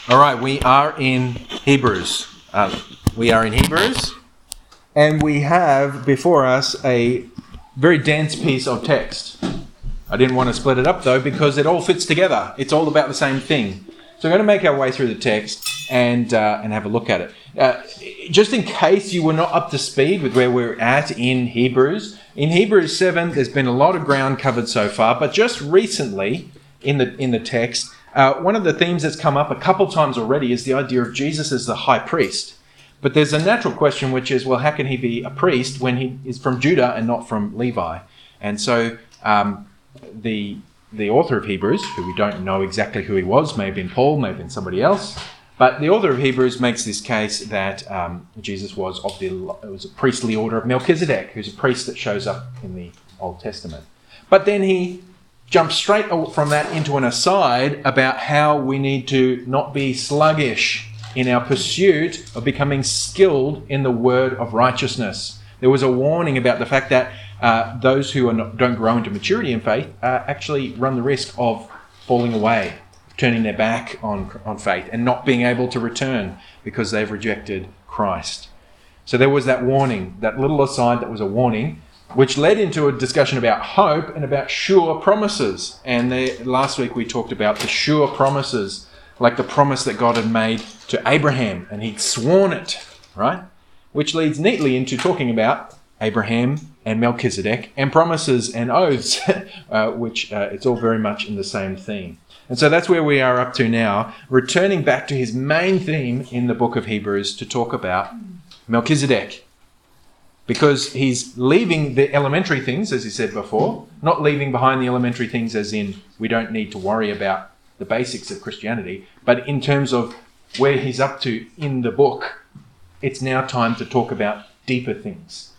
All right, we are in Hebrews. And we have before us a very dense piece of text. I didn't want to split it up, though, because it all fits together. It's all about the same thing. So we're going to make our way through the text and have a look at it. Just in case you were not up to speed with where we're at in Hebrews 7, there's been a lot of ground covered so far, but just recently in the text, one of the themes that's come up a couple times already is the idea of Jesus as the high priest. But there's a natural question, which is, well, how can he be a priest when he is from Judah and not from Levi? And so the author of Hebrews, who we don't know exactly who he was, may have been Paul, may have been somebody else, but the author of Hebrews makes this case that Jesus was a priestly order of Melchizedek, who's a priest that shows up in the Old Testament. But then he jumps straight from that into an aside about how we need to not be sluggish in our pursuit of becoming skilled in the word of righteousness. There was a warning about the fact that those who don't grow into maturity in faith actually run the risk of falling away, turning their back on faith and not being able to return because they've rejected Christ. So there was that warning, that little aside that was a warning, which led into a discussion about hope and about sure promises. And last week we talked about the sure promises, like the promise that God had made to Abraham, and he'd sworn it, right? Which leads neatly into talking about Abraham and Melchizedek and promises and oaths, which it's all very much in the same theme. And so that's where we are up to now, returning back to his main theme in the book of Hebrews to talk about Melchizedek. Because he's leaving the elementary things, as he said before, not leaving behind the elementary things as in we don't need to worry about the basics of Christianity, but in terms of where he's up to in the book, it's now time to talk about deeper things.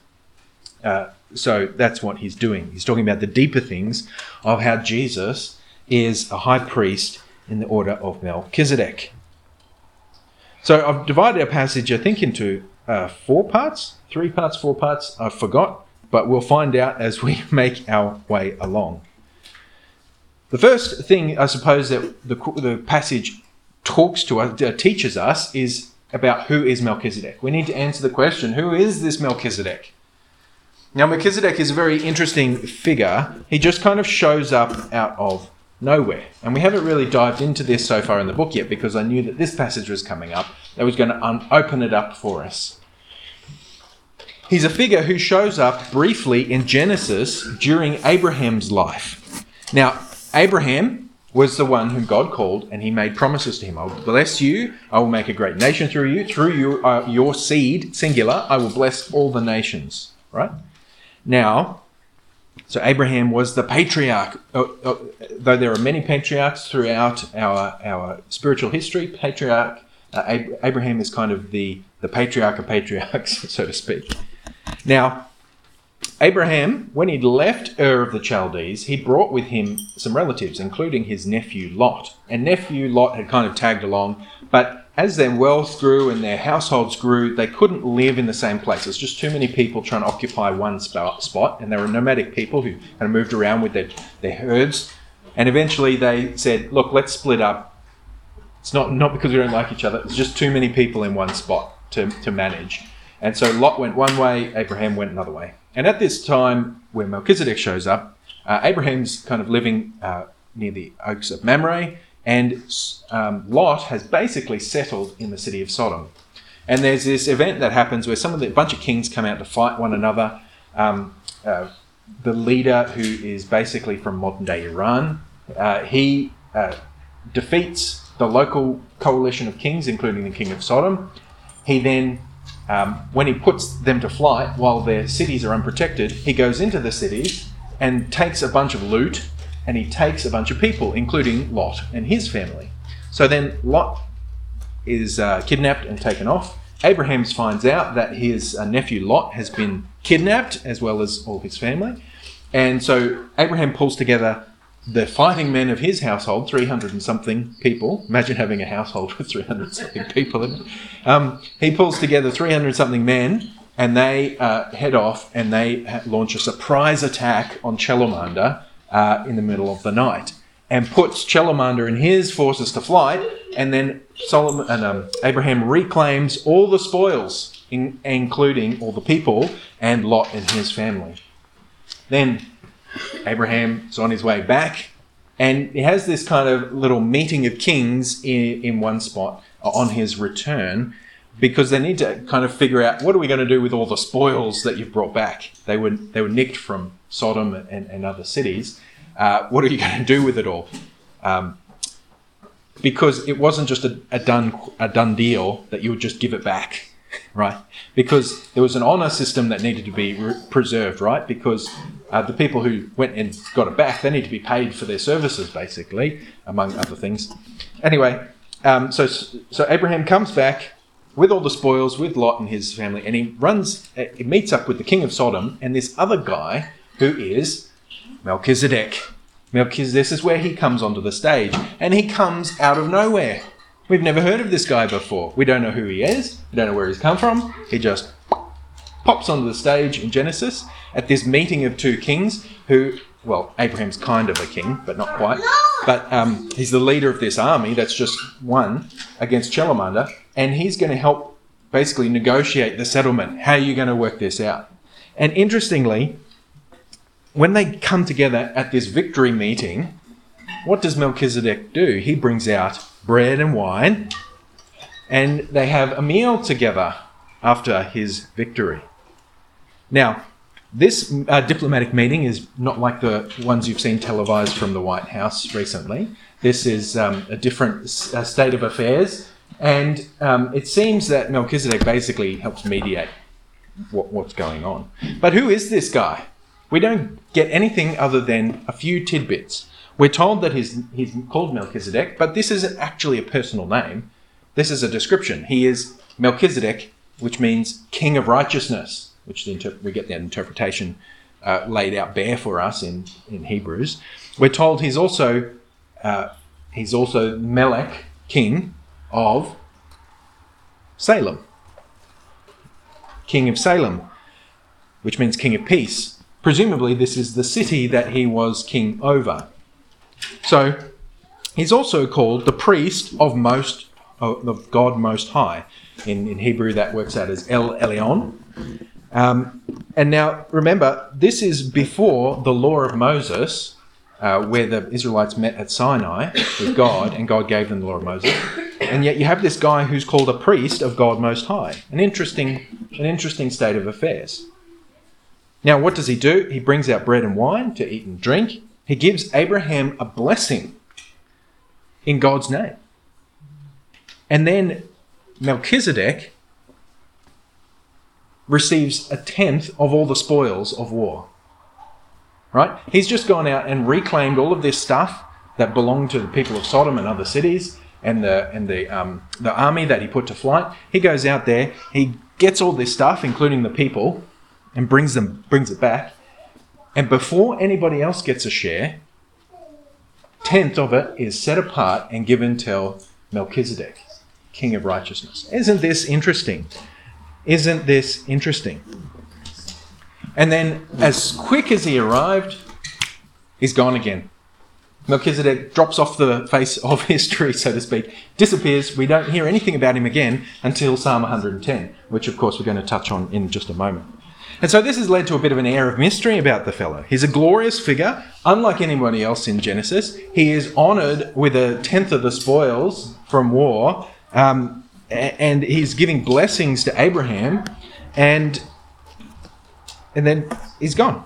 So that's what he's doing. He's talking about the deeper things of how Jesus is a high priest in the order of Melchizedek. So I've divided our passage, I think, into 4 parts. 3 parts, 4 parts, I forgot, but we'll find out as we make our way along. The first thing, I suppose, that the passage talks to us, teaches us, is about who is Melchizedek. We need to answer the question, who is this Melchizedek? Now, Melchizedek is a very interesting figure. He just kind of shows up out of nowhere. And we haven't really dived into this so far in the book yet because I knew that this passage was coming up. That was going to open it up for us. He's a figure who shows up briefly in Genesis during Abraham's life. Now, Abraham was the one whom God called, and he made promises to him. I will bless you. I will make a great nation through you. Through your seed, singular, I will bless all the nations. Right? Now, so Abraham was the patriarch. Though there are many patriarchs throughout our spiritual history, Abraham is kind of the patriarch of patriarchs, so to speak. Now, Abraham, when he left Ur of the Chaldees, he brought with him some relatives, including his nephew Lot. And nephew Lot had kind of tagged along, but as their wealth grew and their households grew, they couldn't live in the same place. There's just too many people trying to occupy one spot, and they were nomadic people who kind of moved around with their herds. And eventually they said, look, let's split up. It's not because we don't like each other, it's just too many people in one spot to manage. And so Lot went one way, Abraham went another way. And at this time, where Melchizedek shows up, Abraham's kind of living near the oaks of Mamre, and Lot has basically settled in the city of Sodom. And there's this event that happens where a bunch of kings come out to fight one another. The leader, who is basically from modern-day Iran, he defeats the local coalition of kings, including the king of Sodom. He then, when he puts them to flight while their cities are unprotected, he goes into the cities and takes a bunch of loot, and he takes a bunch of people, including Lot and his family. So then Lot is kidnapped and taken off. Abraham finds out that his nephew Lot has been kidnapped, as well as all his family. And so Abraham pulls together the fighting men of his household, 300 and something people. Imagine having a household with 300 and something people in it. He pulls together 300 and something men, and they head off and they launch a surprise attack on Chelamandaar in the middle of the night. and puts Chelamanda and his forces to flight, and then Abraham reclaims all the spoils, including all the people and Lot and his family. Then Abraham's on his way back, and he has this kind of little meeting of kings in one spot on his return, because they need to kind of figure out, what are we going to do with all the spoils that you've brought back? They were nicked from Sodom and other cities. What are you going to do with it all? Because it wasn't just a done deal that you would just give it back, right? Because there was an honour system that needed to be preserved, right? Because the people who went and got it back, they need to be paid for their services, basically, among other things. Anyway, so Abraham comes back with all the spoils, with Lot and his family, and he meets up with the king of Sodom and this other guy who is Melchizedek. This is where he comes onto the stage, and he comes out of nowhere. We've never heard of this guy before. We don't know who he is. We don't know where he's come from. He just pops onto the stage in Genesis at this meeting of two kings who, well, Abraham's kind of a king, but not quite. But he's the leader of this army that's just won against Chelamanda, and he's going to help basically negotiate the settlement. How are you going to work this out? And interestingly, when they come together at this victory meeting, what does Melchizedek do? He brings out bread and wine, and they have a meal together after his victory. Now, this diplomatic meeting is not like the ones you've seen televised from the White House recently. This is a different state of affairs, and it seems that Melchizedek basically helps mediate what's going on. But who is this guy? We don't get anything other than a few tidbits. We're told that he's called Melchizedek, but this isn't actually a personal name. This is a description. He is Melchizedek, which means King of Righteousness, which we get that interpretation laid out bare for us in Hebrews. We're told he's also Melech, king of Salem. King of Salem, which means king of peace. Presumably this is the city that he was king over. So he's also called the priest of God Most High. In Hebrew that works out as El Elyon. And now remember, this is before the law of Moses, where the Israelites met at Sinai with God, and God gave them the law of Moses. And yet you have this guy who's called a priest of God Most High. An interesting state of affairs. Now, what does he do? He brings out bread and wine to eat and drink. He gives Abraham a blessing in God's name. And then Melchizedek receives a tenth of all the spoils of war. Right? He's just gone out and reclaimed all of this stuff that belonged to the people of Sodom and other cities, and the army that he put to flight. He goes out there, he gets all this stuff, including the people, and brings it back. And before anybody else gets a share, tenth of it is set apart and given to Melchizedek, King of Righteousness. Isn't this interesting? Isn't this interesting? And then, as quick as he arrived, he's gone again. Melchizedek drops off the face of history, so to speak, disappears. We don't hear anything about him again until Psalm 110, which of course we're going to touch on in just a moment. And so this has led to a bit of an air of mystery about the fellow. He's a glorious figure, unlike anybody else in Genesis. He is honoured with a tenth of the spoils from war, and he's giving blessings to Abraham, and then he's gone.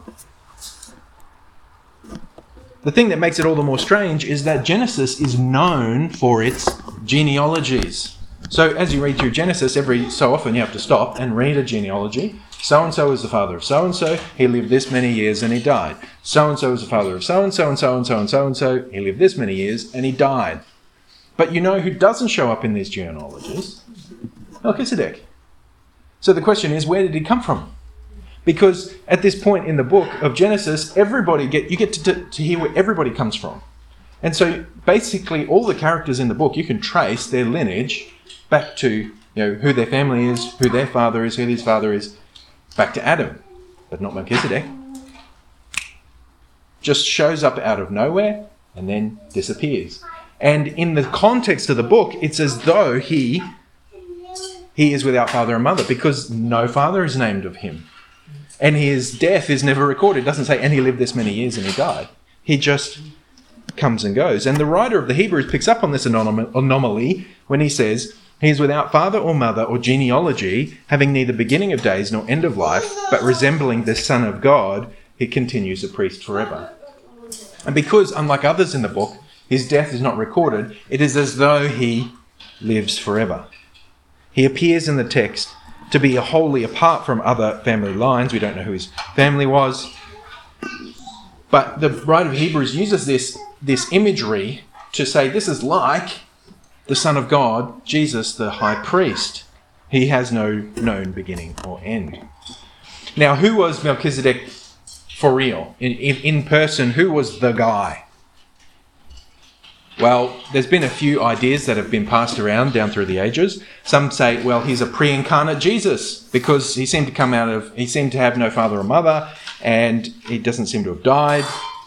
The thing that makes it all the more strange is that Genesis is known for its genealogies. So as you read through Genesis, every so often you have to stop and read a genealogy. So-and-so is the father of so-and-so, he lived this many years and he died. So-and-so is the father of so-and-so and so-and-so and so-and-so, he lived this many years and he died. But you know who doesn't show up in these genealogies? Melchizedek. So the question is, where did he come from? Because at this point in the book of Genesis, you get to hear where everybody comes from. And so basically all the characters in the book, you can trace their lineage back to who their family is, who their father is, who his father is, back to Adam, but not Melchizedek. Just shows up out of nowhere and then disappears. And in the context of the book, it's as though he is without father and mother, because no father is named of him. And his death is never recorded. It doesn't say, and he lived this many years and he died. He just comes and goes. And the writer of the Hebrews picks up on this anomaly when he says, he is without father or mother or genealogy, having neither beginning of days nor end of life, but resembling the Son of God, he continues a priest forever. And because, unlike others in the book, his death is not recorded, it is as though he lives forever. He appears in the text to be wholly apart from other family lines. We don't know who his family was. But the writer of Hebrews uses this imagery to say this is like the Son of God, Jesus, the high priest. He has no known beginning or end. Now, who was Melchizedek for real? In person, who was the guy? Well, there's been a few ideas that have been passed around down through the ages. Some say, well, he's a pre-incarnate Jesus because he seemed to have no father or mother, and he doesn't seem to have died.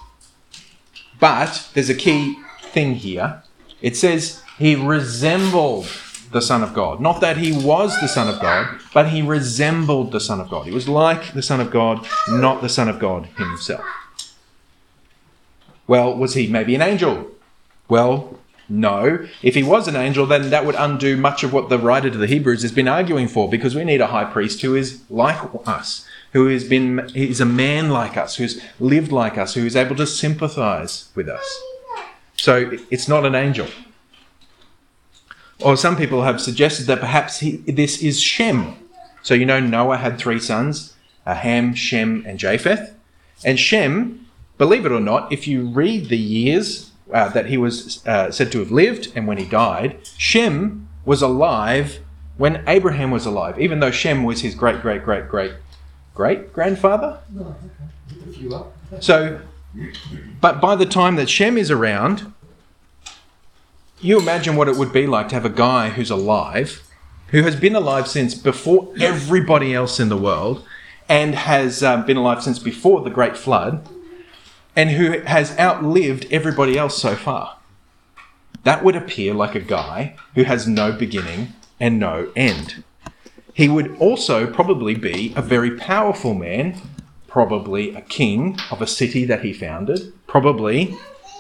But there's a key thing here. It says he resembled the Son of God. Not that he was the Son of God, but he resembled the Son of God. He was like the Son of God, not the Son of God himself. Well, was he maybe an angel? Well, no. If he was an angel, then that would undo much of what the writer to the Hebrews has been arguing for, because we need a high priest who is like us, is a man like us, who's lived like us, who is able to sympathize with us. So it's not an angel. Or some people have suggested that perhaps this is Shem. So you know Noah had 3 sons, Ham, Shem, and Japheth. And Shem, believe it or not, if you read the years that he was said to have lived and when he died, Shem was alive when Abraham was alive, even though Shem was his great-great-great-great-grandfather. So, but by the time that Shem is around, you imagine what it would be like to have a guy who's alive, who has been alive since before everybody else in the world, and has been alive since before the Great Flood, and who has outlived everybody else so far. That would appear like a guy who has no beginning and no end. He would also probably be a very powerful man, probably a king of a city that he founded, probably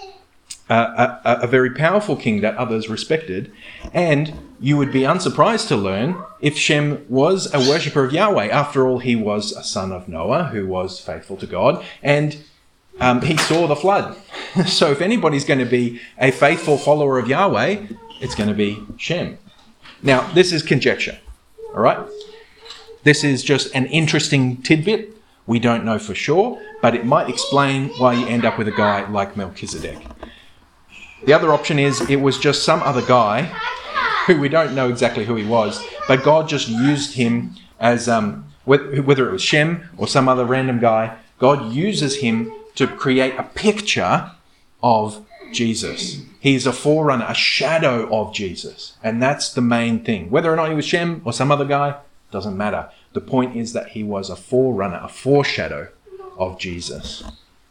a very powerful king that others respected. And you would be unsurprised to learn if Shem was a worshipper of Yahweh. After all, he was a son of Noah who was faithful to God, and he saw the flood. So if anybody's going to be a faithful follower of Yahweh, it's going to be Shem. Now, this is conjecture, all right? This is just an interesting tidbit. We don't know for sure, but it might explain why you end up with a guy like Melchizedek. The other option is it was just some other guy who we don't know exactly who he was, but God just used him as, whether it was Shem or some other random guy, God uses him to create a picture of Jesus. He's a forerunner, a shadow of Jesus. And that's the main thing. Whether or not he was Shem or some other guy, doesn't matter. The point is that he was a forerunner, a foreshadow of Jesus.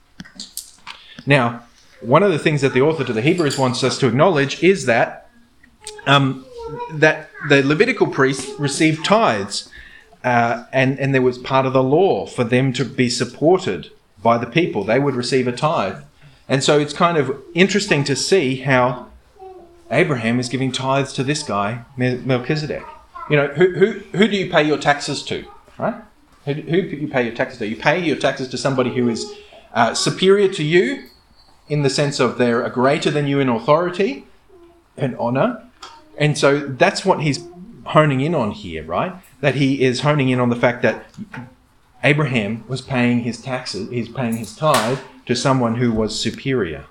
Now, one of the things that the author to the Hebrews wants us to acknowledge is that that the Levitical priests received tithes, and there was part of the law for them to be supported by the people. They would receive a tithe. And so it's kind of interesting to see how Abraham is giving tithes to this guy, Melchizedek. You know, who do you pay your taxes to, right? Who do you pay your taxes to? You pay your taxes to somebody who is superior to you in the sense of they're greater than you in authority and honor. And so that's what he's honing in on here, right? That he is honing in on the fact that Abraham was paying his taxes, he's paying his tithe to someone who was superior.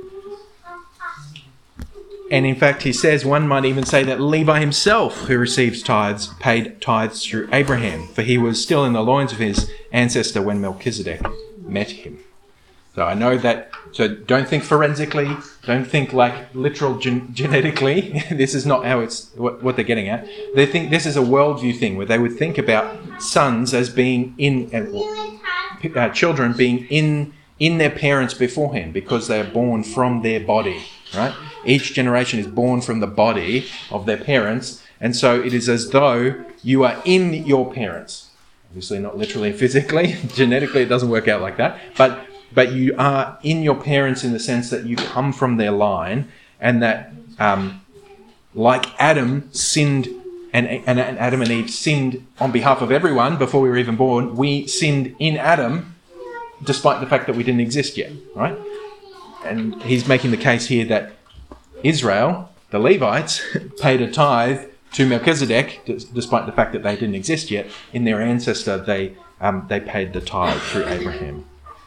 And in fact, he says, one might even say that Levi himself, who receives tithes, paid tithes through Abraham, for he was still in the loins of his ancestor when Melchizedek met him. So I know that, so don't think forensically, don't think like literal genetically. This is not how it's what they're getting at. They think this is a worldview thing where they would think about sons as being children being in in their parents beforehand because they are born from their body, right? Each generation is born from the body of their parents, and so it is as though you are in your parents. Obviously not literally and physically. Genetically it doesn't work out like that, but you are in your parents in the sense that you come from their line, and that like Adam sinned, and Adam and Eve sinned on behalf of everyone before we were even born, we sinned in Adam despite the fact that we didn't exist yet, right? And he's making the case here that Israel, the Levites, paid a tithe to Melchizedek, despite the fact that they didn't exist yet. In their ancestor, they paid the tithe through Abraham.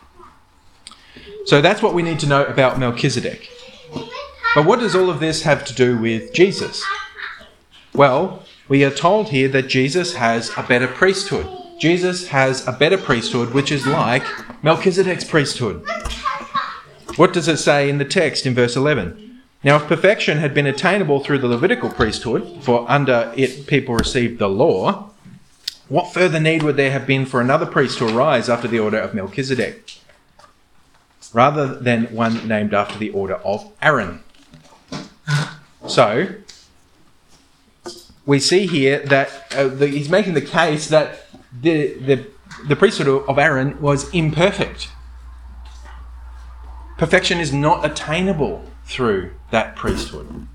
So that's what we need to know about Melchizedek. But what does all of this have to do with Jesus? Well, we are told here that Jesus has a better priesthood. Jesus has a better priesthood, which is like Melchizedek's priesthood. What does it say in the text in verse 11? Now, if perfection had been attainable through the Levitical priesthood, for under it people received the law, what further need would there have been for another priest to arise after the order of Melchizedek, rather than one named after the order of Aaron? So, we see here that he's making the case that the priesthood of Aaron was imperfect. Perfection is not attainable through that priesthood.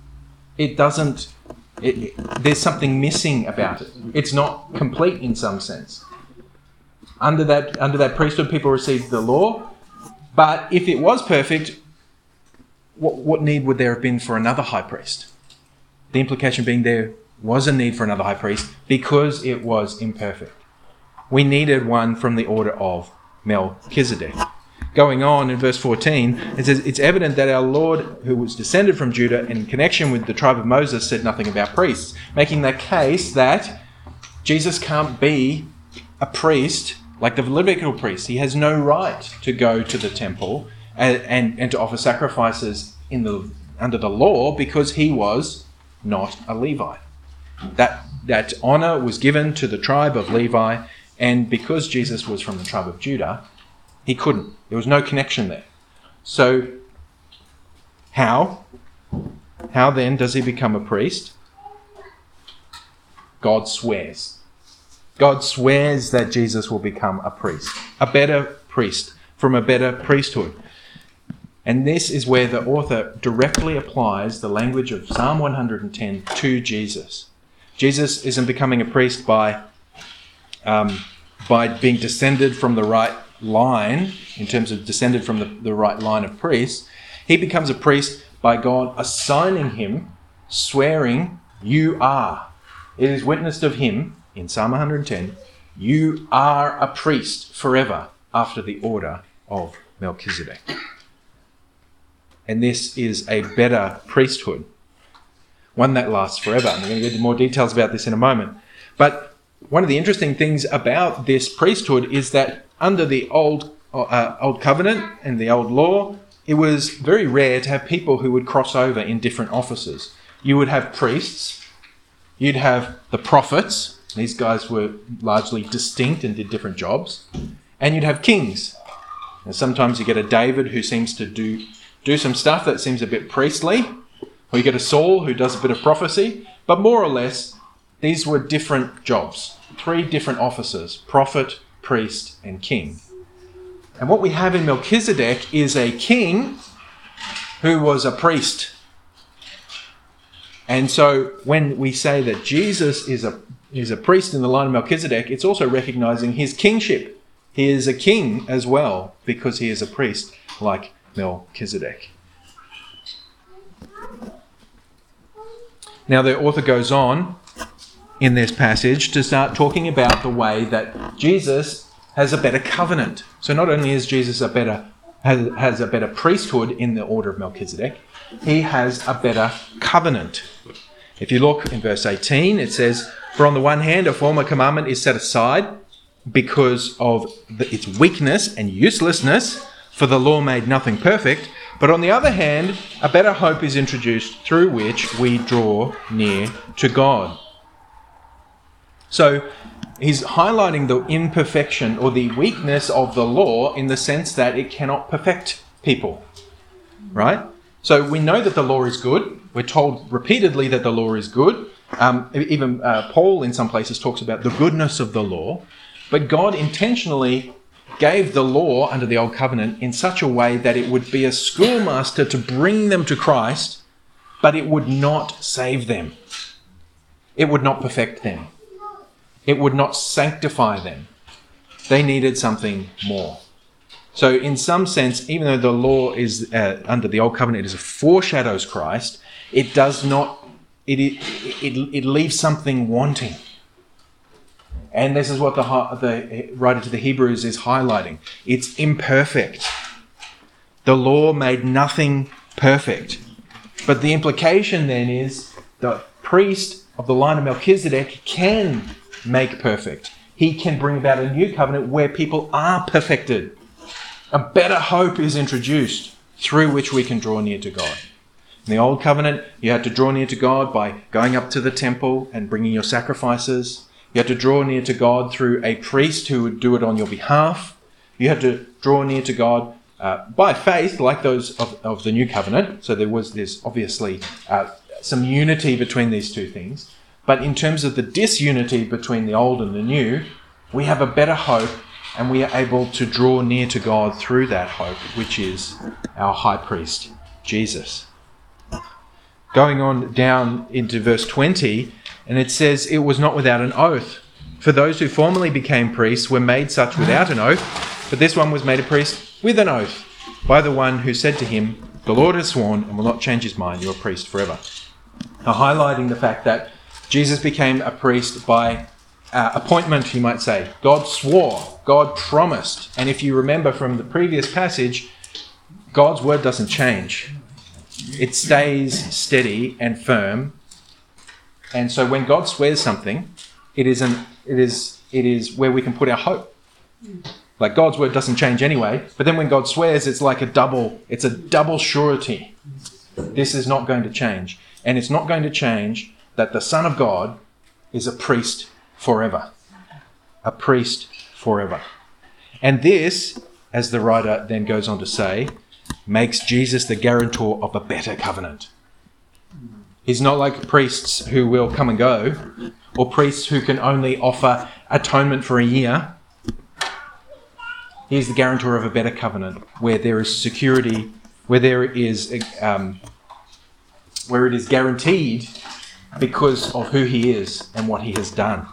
There's something missing about it. It's not complete in some sense. Under that priesthood, people received the law, but if it was perfect, what need would there have been for another high priest? The implication being there was a need for another high priest because it was imperfect. We needed one from the order of Melchizedek. Going on in verse 14, it says, it's evident that our Lord, who was descended from Judah in connection with the tribe of Moses, said nothing about priests, making the case that Jesus can't be a priest like the Levitical priest. He has no right to go to the temple and to offer sacrifices under the law because he was not a Levite. That honor was given to the tribe of Levi, and because Jesus was from the tribe of Judah, he couldn't. There was no connection there. So how then does he become a priest? God swears. God swears that Jesus will become a priest, a better priest from a better priesthood. And this is where the author directly applies the language of Psalm 110 to Jesus. Jesus isn't becoming a priest by being descended from the right line, in terms of descended from the right line of priests. He becomes a priest by God assigning him, swearing, you are. It is witnessed of him in Psalm 110, you are a priest forever after the order of Melchizedek. And this is a better priesthood, one that lasts forever. And we're going to get into more details about this in a moment. But one of the interesting things about this priesthood is that under the old covenant and the old law, it was very rare to have people who would cross over in different offices. You would have priests, you'd have the prophets. These guys were largely distinct and did different jobs. And you'd have kings. And sometimes you get a David who seems to do some stuff that seems a bit priestly, or you get a Saul who does a bit of prophecy, but more or less, these were different jobs, 3 different offices: prophet, priest, and king. And what we have in Melchizedek is a king who was a priest. And so when we say that Jesus is a priest in the line of Melchizedek, it's also recognizing his kingship. He is a king as well because he is a priest like Melchizedek. Now the author goes on in this passage to start talking about the way that Jesus has a better covenant. So not only is Jesus has a better priesthood in the order of Melchizedek, he has a better covenant. If you look in verse 18, it says, for on the one hand, a former commandment is set aside because of its weakness and uselessness, for the law made nothing perfect. But on the other hand, a better hope is introduced through which we draw near to God. So he's highlighting the imperfection or the weakness of the law in the sense that it cannot perfect people, right? So we know that the law is good. We're told repeatedly that the law is good. Even Paul in some places talks about the goodness of the law. But God intentionally gave the law under the Old Covenant in such a way that it would be a schoolmaster to bring them to Christ, but it would not save them. It would not perfect them. It would not sanctify them. They needed something more. So in some sense, even though the law is under the Old Covenant, it foreshadows Christ, it does not, it leaves something wanting. And this is what the writer to the Hebrews is highlighting. It's imperfect. The law made nothing perfect. But the implication then is the priest of the line of Melchizedek can make perfect. He can bring about a new covenant where people are perfected. A better hope is introduced through which we can draw near to God. In the Old Covenant, you had to draw near to God by going up to the temple and bringing your sacrifices. You had to draw near to God through a priest who would do it on your behalf. You had to draw near to God by faith, like those of the New Covenant. So there was this, obviously, some unity between these two things. But in terms of the disunity between the old and the new, we have a better hope, and we are able to draw near to God through that hope, which is our high priest, Jesus. Going on down into verse 20, and it says, "It was not without an oath. For those who formerly became priests were made such without an oath, but this one was made a priest with an oath, by the one who said to him, 'The Lord has sworn and will not change his mind, you're a priest forever.'" Now, highlighting the fact that Jesus became a priest by appointment, you might say. God swore, God promised. And if you remember from the previous passage, God's word doesn't change. It stays steady and firm. And so when God swears something, it is where we can put our hope. Like God's word doesn't change anyway, but then when God swears, it's a double surety. This is not going to change. And it's not going to change that the Son of God is a priest forever. A priest forever. And this, as the writer then goes on to say, makes Jesus the guarantor of a better covenant. He's not like priests who will come and go, or priests who can only offer atonement for a year. He's the guarantor of a better covenant, where there is security, where it is guaranteed because of who he is and what he has done.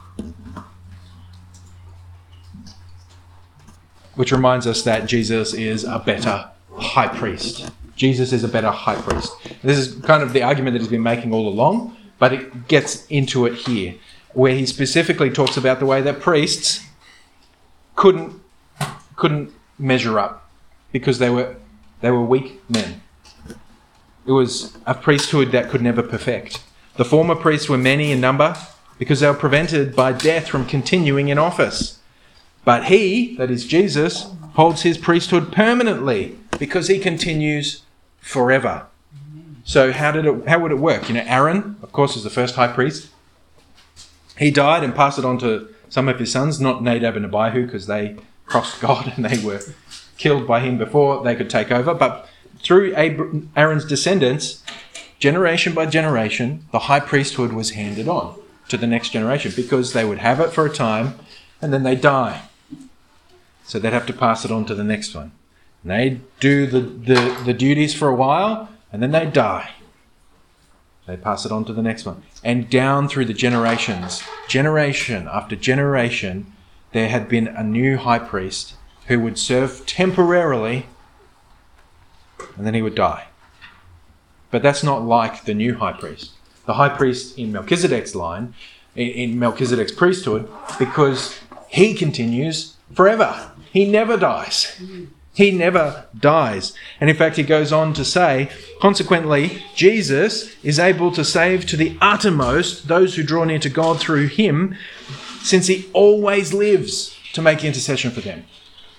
Which reminds us that Jesus is a better high priest. Jesus is a better high priest. This is kind of the argument that he's been making all along, but it gets into it here, where he specifically talks about the way that priests couldn't measure up because they were weak men. It was a priesthood that could never perfect. The former priests were many in number because they were prevented by death from continuing in office. But he, that is Jesus, holds his priesthood permanently because he continues forever. So how would it work? Aaron, of course, is the first high priest. He died and passed it on to some of his sons, not Nadab and Abihu, because they crossed God and they were killed by him before they could take over. But through Aaron's descendants, generation by generation, the high priesthood was handed on to the next generation because they would have it for a time and then they'd die. So they'd have to pass it on to the next one. And they'd do the duties for a while and then they'd die. They pass it on to the next one. And down through the generations, generation after generation, there had been a new high priest who would serve temporarily and then he would die. But that's not like the new high priest. The high priest in Melchizedek's line, in Melchizedek's priesthood, because he continues forever. He never dies. He never dies. And in fact, he goes on to say, consequently, Jesus is able to save to the uttermost those who draw near to God through him, since he always lives to make intercession for them.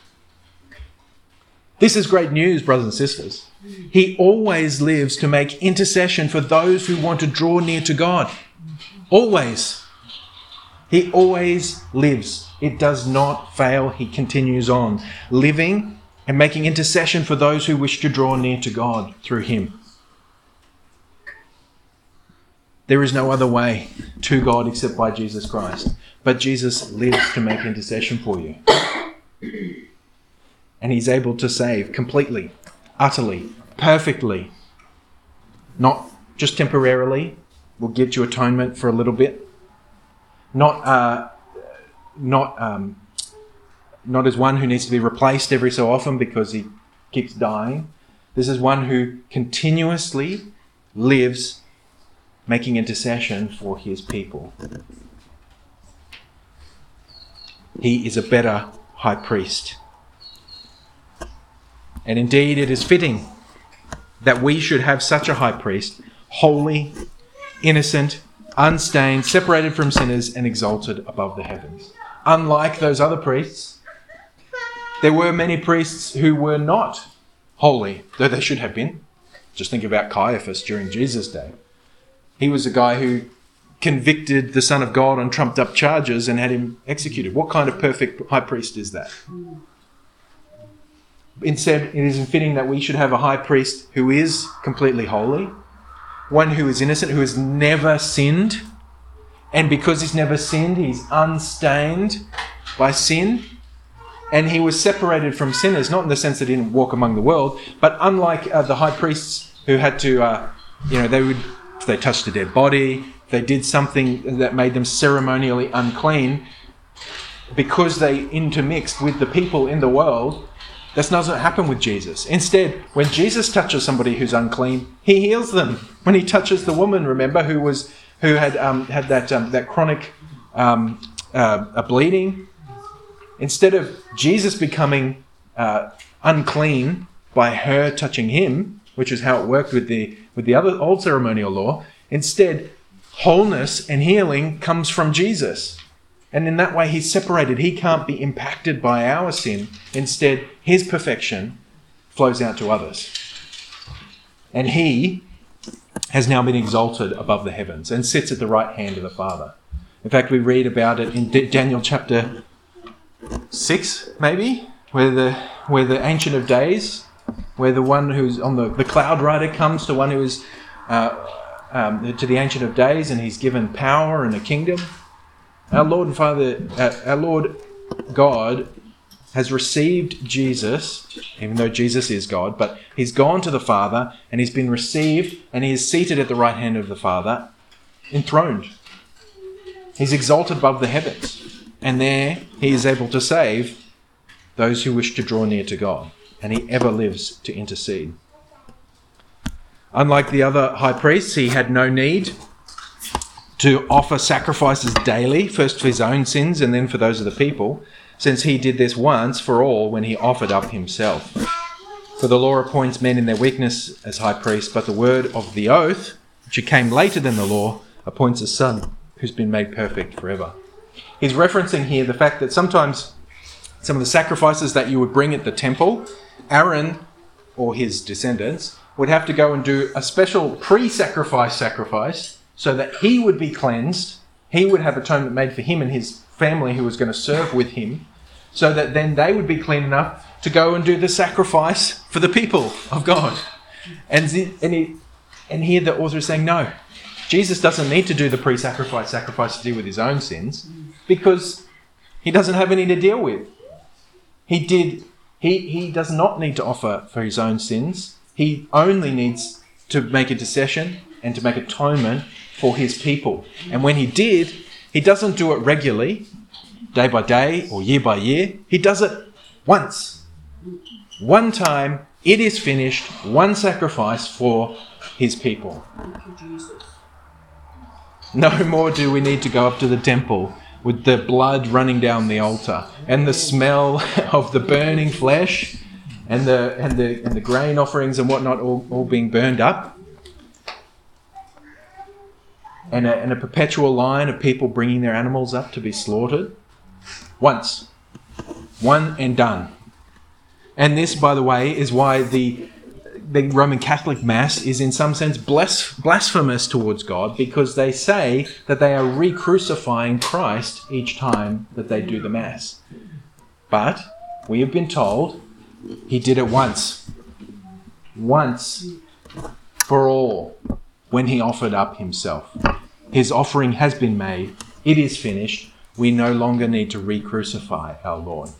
This is great news, brothers and sisters. He always lives to make intercession for those who want to draw near to God. Always. He always lives. It does not fail. He continues on, living and making intercession for those who wish to draw near to God through him. There is no other way to God except by Jesus Christ. But Jesus lives to make intercession for you. And he's able to save completely, utterly, perfectly. Not just temporarily. Will get you atonement for a little bit. Not as one who needs to be replaced every so often because he keeps dying. This is one who continuously lives making intercession for his people. He is a better high priest. And indeed, it is fitting that we should have such a high priest, holy, innocent, unstained, separated from sinners, and exalted above the heavens. Unlike those other priests, there were many priests who were not holy, though they should have been. Just think about Caiaphas during Jesus' day. He was a guy who convicted the Son of God on trumped up charges and had him executed. What kind of perfect high priest is that? Instead, it is fitting that we should have a high priest who is completely holy, one who is innocent, who has never sinned. And because he's never sinned, he's unstained by sin. And he was separated from sinners, not in the sense that he didn't walk among the world, but unlike the high priests who had to, if they touched a dead body, if they did something that made them ceremonially unclean, because they intermixed with the people in the world, this doesn't happen with Jesus. Instead, when Jesus touches somebody who's unclean, he heals them. When he touches the woman, remember, who had that chronic bleeding, instead of Jesus becoming unclean by her touching him, which is how it worked with the other old ceremonial law, instead, wholeness and healing comes from Jesus. And in that way, he's separated. He can't be impacted by our sin. Instead, his perfection flows out to others. And he has now been exalted above the heavens and sits at the right hand of the Father. In fact, we read about it in Daniel chapter 6, maybe, where the Ancient of Days, where the one who's on the cloud rider comes to one who is to the Ancient of Days, and he's given power and a kingdom. Our Lord and Father, our Lord God has received Jesus, even though Jesus is God, but he's gone to the Father and he's been received and he is seated at the right hand of the Father, enthroned. He's exalted above the heavens, and there he is able to save those who wish to draw near to God, and he ever lives to intercede. Unlike the other high priests, he had no need to offer sacrifices daily, first for his own sins and then for those of the people, since he did this once for all when he offered up himself. For the law appoints men in their weakness as high priests, but the word of the oath, which came later than the law, appoints a son who's been made perfect forever. He's referencing here the fact that sometimes some of the sacrifices that you would bring at the temple, Aaron or his descendants would have to go and do a special pre-sacrifice sacrifice so that he would be cleansed, he would have atonement made for him and his family who was going to serve with him, so that then they would be clean enough to go and do the sacrifice for the people of God. And here the author is saying, no, Jesus doesn't need to do the pre-sacrifice to deal with his own sins, because he doesn't have any to deal with. He does not need to offer for his own sins. He only needs to make intercession and to make atonement for his people. And when he did, he doesn't do it regularly, day by day or year by year. He does it once. One time, it is finished, one sacrifice for his people. No more do we need to go up to the temple with the blood running down the altar and the smell of the burning flesh and the grain offerings and whatnot all being burned up. And a perpetual line of people bringing their animals up to be slaughtered. Once. One and done. And this, by the way, is why the Roman Catholic Mass is in some sense blasphemous towards God because they say that they are re-crucifying Christ each time that they do the Mass. But we have been told he did it once for all, when he offered up himself. His offering has been made. It is finished. We no longer need to re-crucify our Lord.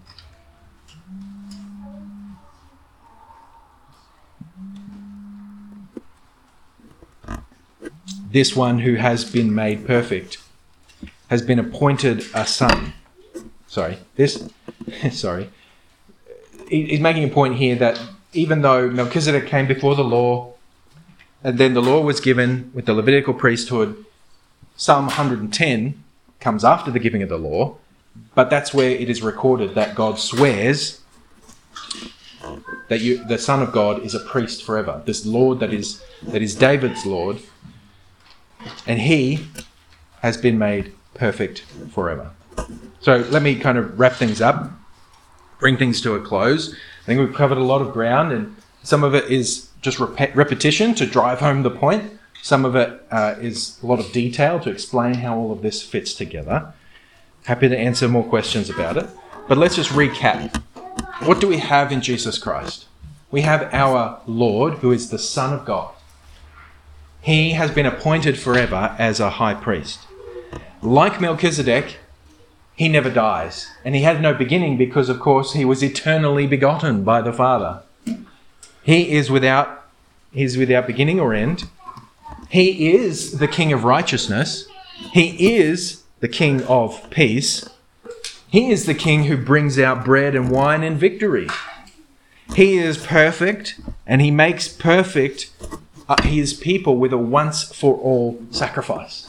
This one who has been made perfect has been appointed a son. He's making a point here that even though Melchizedek came before the law, and then the law was given with the Levitical priesthood, Psalm 110 comes after the giving of the law, but that's where it is recorded that God swears that the Son of God is a priest forever. This Lord that is David's Lord, and he has been made perfect forever. So let me kind of wrap things up, bring things to a close. I think we've covered a lot of ground, and some of it is just repetition to drive home the point. Some of it is a lot of detail to explain how all of this fits together. Happy to answer more questions about it. But let's just recap. What do we have in Jesus Christ? We have our Lord, who is the Son of God. He has been appointed forever as a high priest. Like Melchizedek, he never dies. And he had no beginning because, of course, he was eternally begotten by the Father. He is without beginning or end. He is the King of righteousness. He is the King of peace. He is the King who brings out bread and wine in victory. He is perfect, and he makes perfect his people with a once-for-all sacrifice.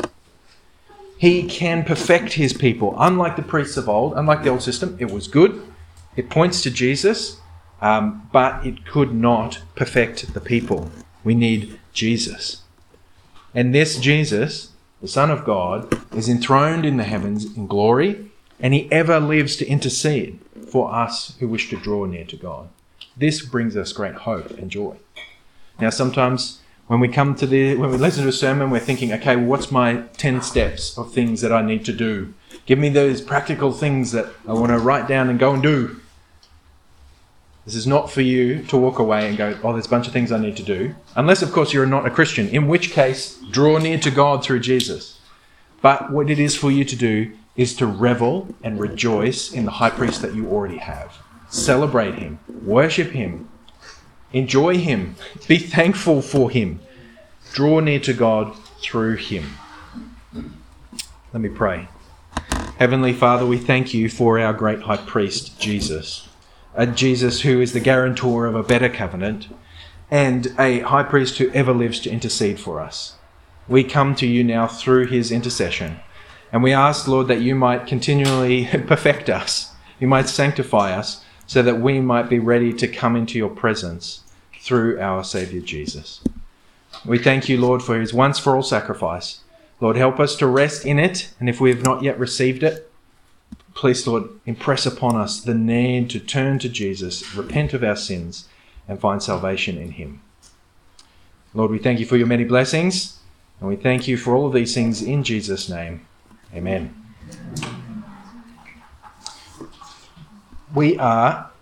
He can perfect his people. Unlike the priests of old, unlike the old system, it was good. It points to Jesus, but it could not perfect the people. We need Jesus. And this Jesus, the Son of God, is enthroned in the heavens in glory, and he ever lives to intercede for us who wish to draw near to God. This brings us great hope and joy. Now, sometimes when we listen to a sermon, we're thinking, okay, well, what's my 10 steps of things that I need to do? Give me those practical things that I want to write down and go and do. This is not for you to walk away and go, oh, there's a bunch of things I need to do. Unless, of course, you're not a Christian, in which case, draw near to God through Jesus. But what it is for you to do is to revel and rejoice in the high priest that you already have. Celebrate him, worship him, enjoy him, be thankful for him. Draw near to God through him. Let me pray. Heavenly Father, we thank you for our great high priest, Jesus. A Jesus who is the guarantor of a better covenant and a high priest who ever lives to intercede for us. We come to you now through his intercession, and we ask, Lord, that you might continually perfect us. You might sanctify us so that we might be ready to come into your presence through our Saviour Jesus. We thank you, Lord, for his once-for-all sacrifice. Lord, help us to rest in it, and if we have not yet received it, please, Lord, impress upon us the need to turn to Jesus, repent of our sins, and find salvation in him. Lord, we thank you for your many blessings, and we thank you for all of these things in Jesus' name. Amen. We are